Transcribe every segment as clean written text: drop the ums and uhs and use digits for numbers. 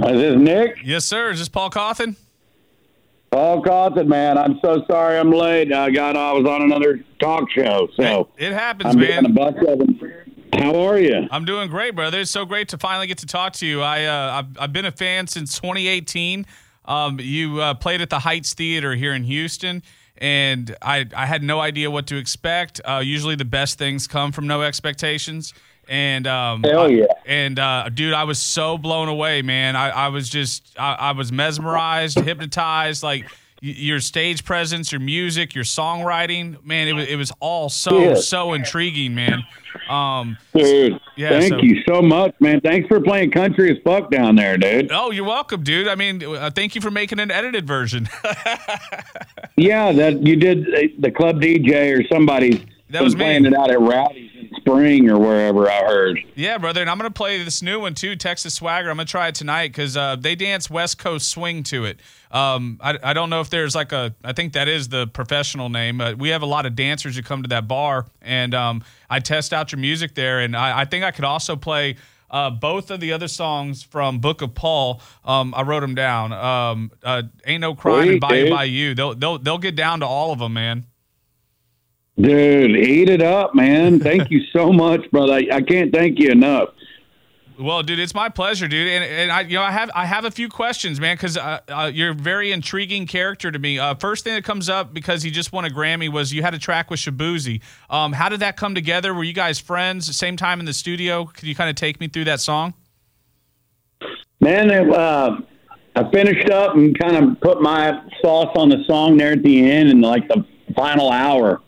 Is this Nick? Yes, sir. Is this Paul Cawthon? Paul Cawthon, man. I'm so sorry I'm late. I was on another talk show, so it happens, I'm man. doing a bunch of them. How are you? I'm doing great, brother. It's so great to finally get to talk to you. I've been a fan since 2018. You played at the Heights Theater here in Houston, and I had no idea what to expect. Usually the best things come from no expectations. And Hell yeah. Dude, I was so blown away, man. I was mesmerized, hypnotized. Like your stage presence, your music, your songwriting, man. It was all so intriguing, man. Dude, yeah, thank you so much, man. Thanks for playing country as fuck down there, dude. Oh, you're welcome, dude. I mean, thank you for making an edited version. Yeah, that you did the club DJ or somebody that was playing me. it out at Rowdy's in Spring or wherever I heard. Yeah, brother, and I'm going to play this new one too, Texas Swagger. I'm going to try it tonight because they dance West Coast swing to it. I don't know if there's I think that is the professional name. We have a lot of dancers who come to that bar, and I test out your music there, and I think I could also play both of the other songs from Book of Paul. I wrote them down. Ain't No Crime and By You. They'll get down to all of them, man. Dude, eat it up, man. Thank you so much, brother. I can't thank you enough. Well, dude, it's my pleasure, dude. And I have a few questions, man, because you're a very intriguing character to me. First thing that comes up, because he just won a Grammy, was you had a track with Shaboozey. How did that come together? Were you guys friends, same time in the studio? Could you kind of take me through that song? Man, I finished up and kind of put my sauce on the song there at the end, and like the final hour.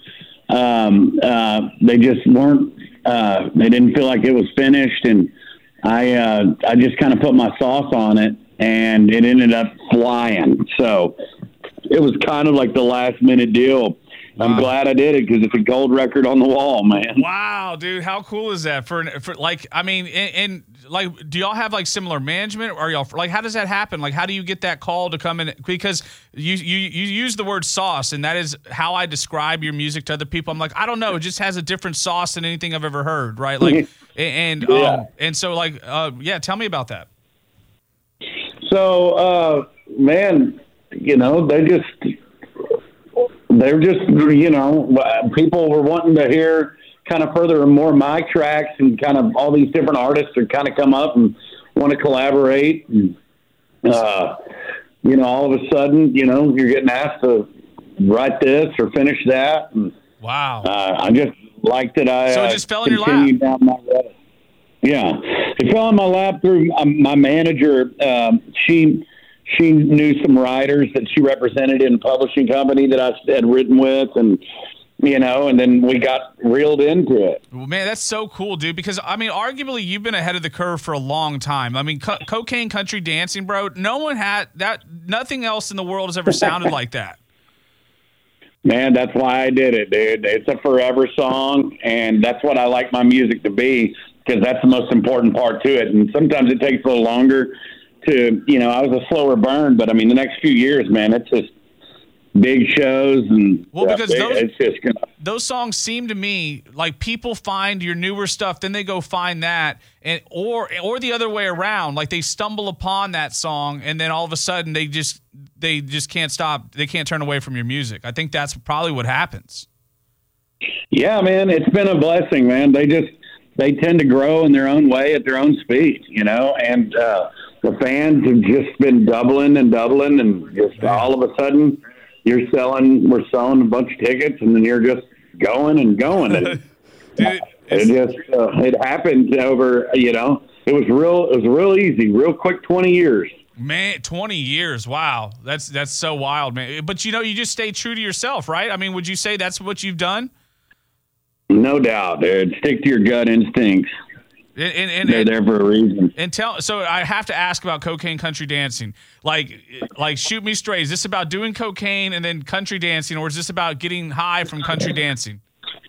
They just weren't. They didn't feel like it was finished, and I just kind of put my sauce on it, and it ended up flying. So it was kind of like the last minute deal. Wow. I'm glad I did it because it's a gold record on the wall, man. Wow, dude, how cool is that? For like, I mean, and like, do y'all have like similar management, or y'all like, how does that happen? Like, how do you get that call to come in? Because you use the word sauce, and that is how I describe your music to other people. I'm like, I don't know, it just has a different sauce than anything I've ever heard, right? Like, and so like, yeah, tell me about that. So, man, you know, they're just, you know, people were wanting to hear kind of further and more my tracks, and kind of all these different artists are kind of come up and want to collaborate. And, you know, all of a sudden, you know, you're getting asked to write this or finish that. And, wow. I just liked it. So it just fell in your lap. Down my road. Yeah. It fell in my lap through my manager. She knew some writers that she represented in a publishing company that I had written with, and, you know, and then we got reeled into it. Well, man, that's so cool, dude, because, I mean, arguably you've been ahead of the curve for a long time. I mean, Cocaine Country Dancing, bro, no one had that. Nothing else in the world has ever sounded like that. Man, that's why I did it, dude. It's a forever song, and that's what I like my music to be, because that's the most important part to it. And sometimes it takes a little longer to, you know, I was a slower burn, but I mean, the next few years, man, it's just big shows, and because it's just gonna. Those songs seem to me like people find your newer stuff, then they go find that, and or the other way around. Like they stumble upon that song, and then all of a sudden they just can't stop. They can't turn away from your music. I think that's probably what happens. Yeah, man, it's been a blessing, man. They tend to grow in their own way at their own speed, you know, and the fans have just been doubling, and just all of a sudden we're selling a bunch of tickets, and then you're just going. And Dude, it happened over, you know, it was real easy, real quick, 20 years. Man, 20 years. Wow. That's so wild, man. But, you know, you just stay true to yourself, right? I mean, would you say that's what you've done? No doubt, dude. Stick to your gut instincts. And they're there for a reason. So I have to ask about Cocaine Country Dancing. Like, shoot me straight. Is this about doing cocaine and then country dancing, or is this about getting high from country dancing?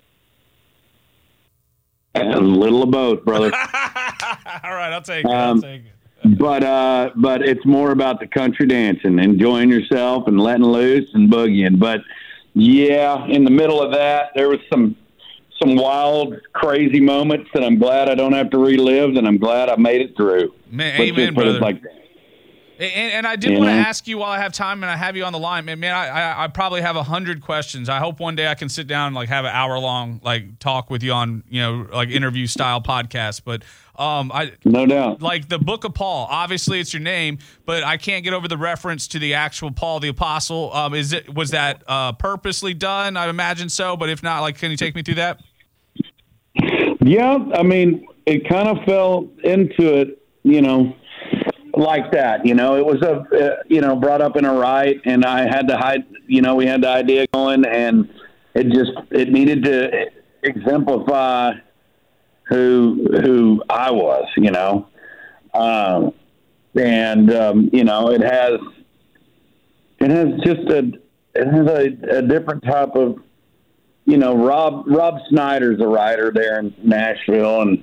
A little of both, brother. All right, I'll take it. But it's more about the country dancing, enjoying yourself and letting loose and boogieing. But yeah, in the middle of that, there was some wild, crazy moments that I'm glad I don't have to relive, and I'm glad I made it through. Man, amen, brother. Like that. And I did want to ask you while I have time and I have you on the line, man. I probably have 100 questions. I hope one day I can sit down and like have an hour-long like talk with you on, you know, like interview style podcast. But no doubt, like the Book of Paul. Obviously, it's your name, but I can't get over the reference to the actual Paul the Apostle. Was that purposely done? I imagine so. But if not, like, can you take me through that? Yeah, I mean, it kind of fell into it, you know, like that. You know, it was brought up in a rite, and I had to hide. You know, we had the idea going, and it needed to exemplify who I was. You know, you know, it has a different type of. You know, Rob Snyder's a writer there in Nashville, and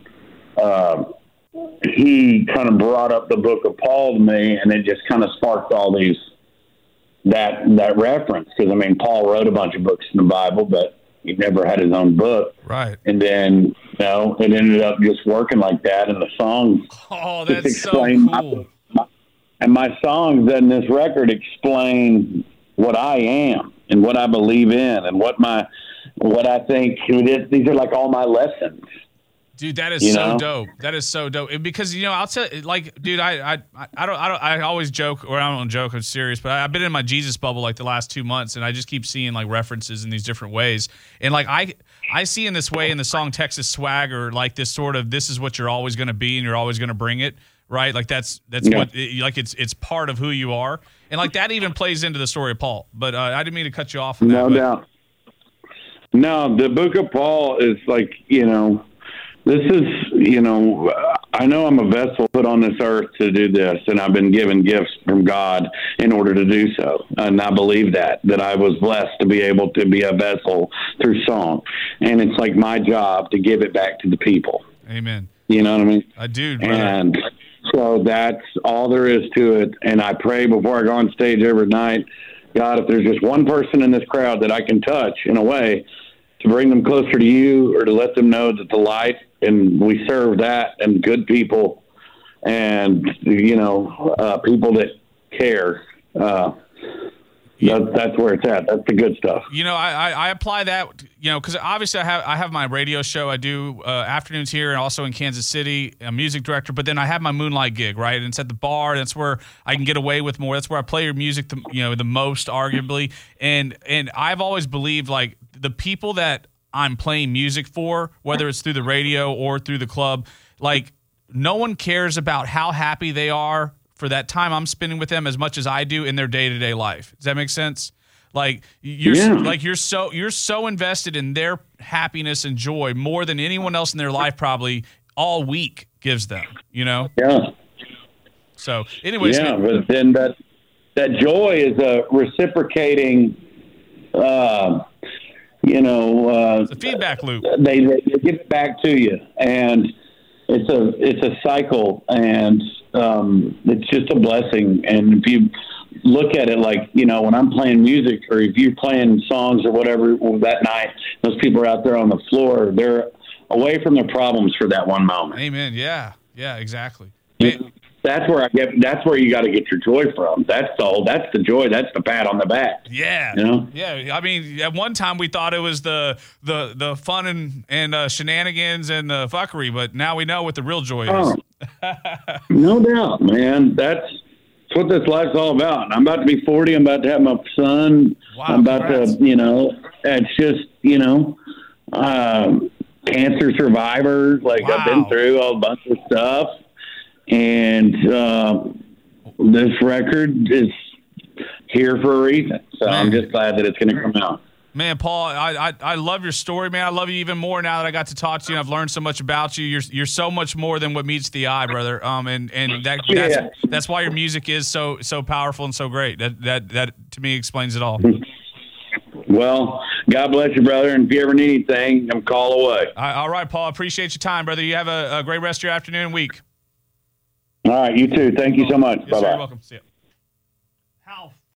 he kind of brought up the Book of Paul to me, and it just kind of sparked all that reference. Because I mean, Paul wrote a bunch of books in the Bible, but he never had his own book. Right. And then, you know, it ended up just working like that, and the song. Oh, that's so cool. And my songs in this record explain what I am and what I believe in, and what I think. These are like all my lessons. Dude, that is so dope. That is so dope. Because, you know, I'll tell you, like, dude, I always joke, or I don't joke, I'm serious, but I've been in my Jesus bubble like the last 2 months, and I just keep seeing like references in these different ways. And like, I see in this way in the song Texas Swagger, like this sort of, this is what you're always going to be and you're always going to bring it. Right. Like that's what, like, it's part of who you are. And like that even plays into the story of Paul, but I didn't mean to cut you off. No doubt. No, the Book of Paul is like, you know, this is, you know, I know I'm a vessel put on this earth to do this, and I've been given gifts from God in order to do so. And I believe that I was blessed to be able to be a vessel through song. And it's like my job to give it back to the people. Amen. You know what I mean? I do, brother. And so that's all there is to it. And I pray before I go on stage every night, God, if there's just one person in this crowd that I can touch in a way to bring them closer to you, or to let them know that the light, and we serve that, and good people, and, you know, people that care, that's where it's at. That's the good stuff. You know, I apply that, you know, because obviously I have my radio show. I do afternoons here and also in Kansas City, a music director. But then I have my Moonlight gig, right? And it's at the bar. That's where I can get away with more. That's where I play your music, the most, arguably. And I've always believed, like, the people that I'm playing music for, whether it's through the radio or through the club, like, no one cares about how happy they are for that time I'm spending with them as much as I do in their day-to-day life. Does that make sense? Like, you're so invested in their happiness and joy more than anyone else in their life probably all week gives them, you know? Yeah. So anyways. Yeah, but then that joy is a reciprocating, it's a feedback loop. They give it back to you, and it's a cycle, and it's just a blessing. And if you look at it like, you know, when I'm playing music, or if you're playing songs or whatever that night, those people are out there on the floor, they're away from their problems for that one moment. Amen. Yeah, exactly. That's where you got to get your joy from. That's the joy. That's the pat on the back. Yeah. You know? Yeah. I mean, at one time we thought it was the fun and shenanigans and the fuckery, but now we know what the real joy is. No doubt, man. That's what this life's all about. I'm about to be 40. I'm about to have my son. Wow, I'm about congrats. to, it's just, cancer survivors. Like, wow. I've been through a bunch of stuff. And this record is here for a reason. So I'm just glad that it's going to come out. Man, Paul, I love your story, man. I love you even more now that I got to talk to you. I've learned so much about you. You're so much more than what meets the eye, brother. That's why your music is so powerful and so great. That to me explains it all. Well, God bless you, brother. And if you ever need anything, I'm call away. All right, Paul. Appreciate your time, brother. You have a great rest of your afternoon and week. All right, you too. Thank you so much. Yes, Bye-bye. sir, you're welcome. See ya. How